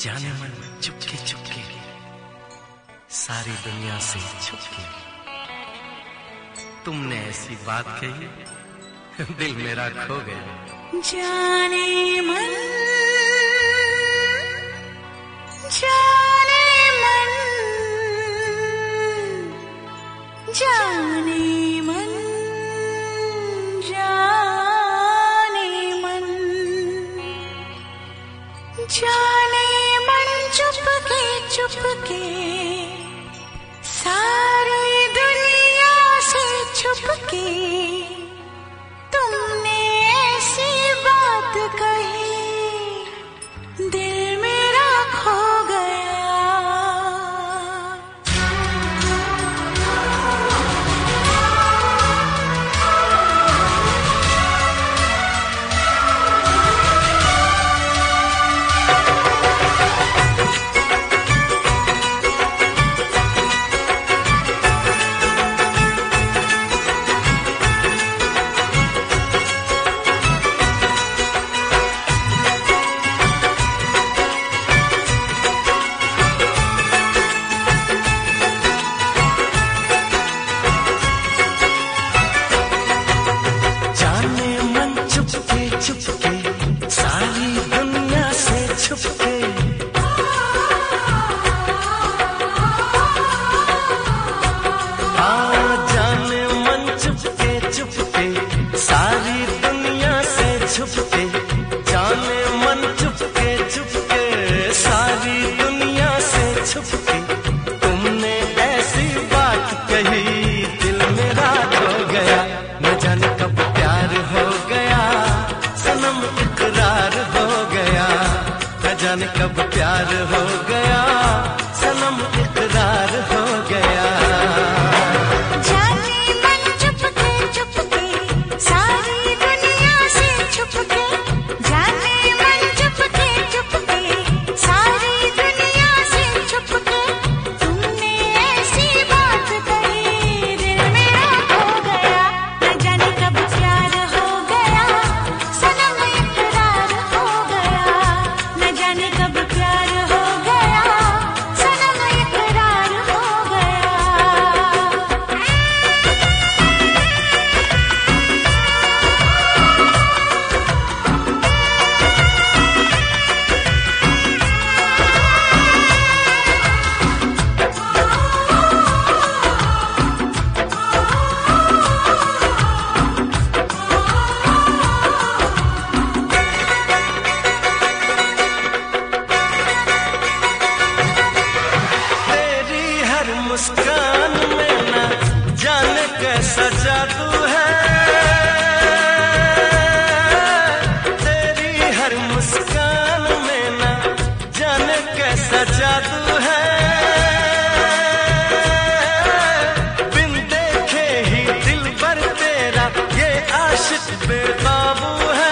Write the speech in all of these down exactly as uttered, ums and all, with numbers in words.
जाने मन चुपके चुपके सारी दुनिया से छुपके तुमने ऐसी बात कही दिल मेरा खो गया। जाने मन जाने मन जाने मन जाने मन जाने मन चुपके चुपके सारी दुनिया से छुपके तुमने ऐसी बात कही दिल मेरा खो गया। छुपके सारी दुनिया से छुपके आ जाने मन चुपके चुपके सारी दुनिया से छुपके जाने मन चुपके चुपके सारी दुनिया से छुपके तुमने ऐसी बात कही दिल मेरा खो गया। न जाने कब प्यार हो गया सनम इकरार हो गया। न जाने कब प्यार हो गया सनम इकरार हो गया। जाने मन चुपके चुपके सारी दुनिया से छुपके जाने मन चुपके चुपके सारी दुनिया से छुपके तुमने ऐसी बात कही दिल मेरा खो गया। न जाने कब प्यार हो गया सनम इकरार हो गया। न जाने कब प्यार हो गया सनम इकरार हो गया। तेरी हर मुस्कान में ना जाने कैसा जादू है। तेरी हर मुस्कान में ना जाने कैसा जादू है। बिन देखे ही दिल भर तेरा ये आशिक बेकाबू है।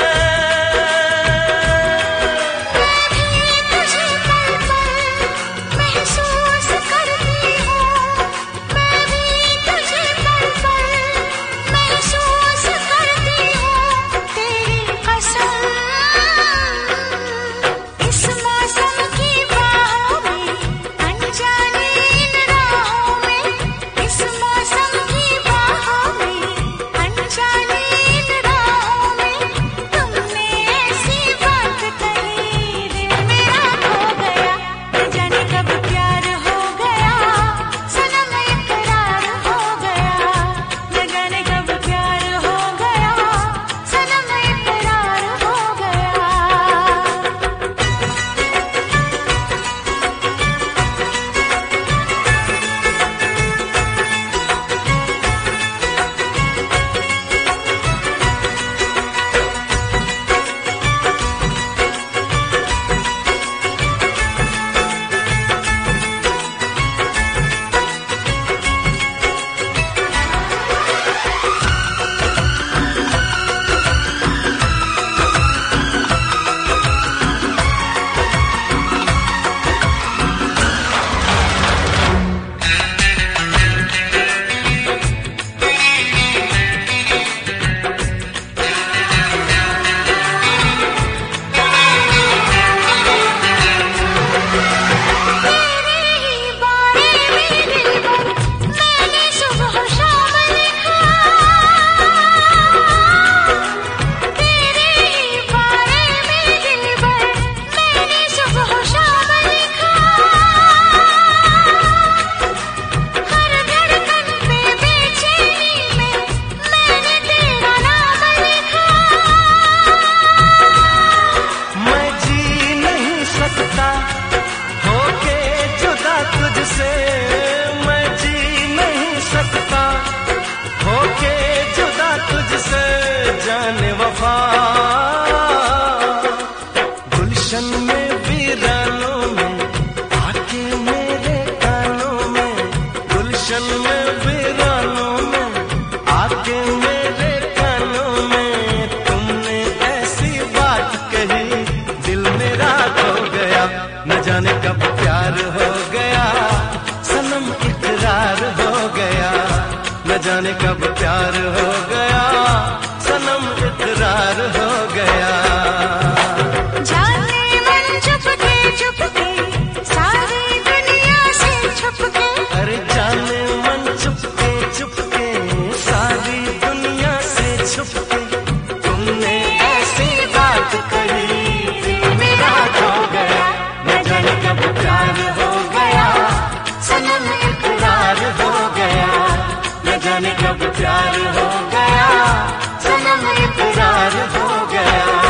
मैं भी तुझे पल पल महसूस करती हूँ। मैं भी तुझे पल पल जाने कब प्यार हो गया, सनम इकरार हो गया। जाने मन चुपके चुपके सारी दुनिया से छुपके, अरे जाने मन चुपके चुपके सारी दुनिया से छुपके, तुमने ऐसी बात कही दिल मेरा खो गया। न जाने कब प्यार हो गया, सनम इकरार हो गया। न जाने कब प्यार हो गया, सनम इकरार हो गया।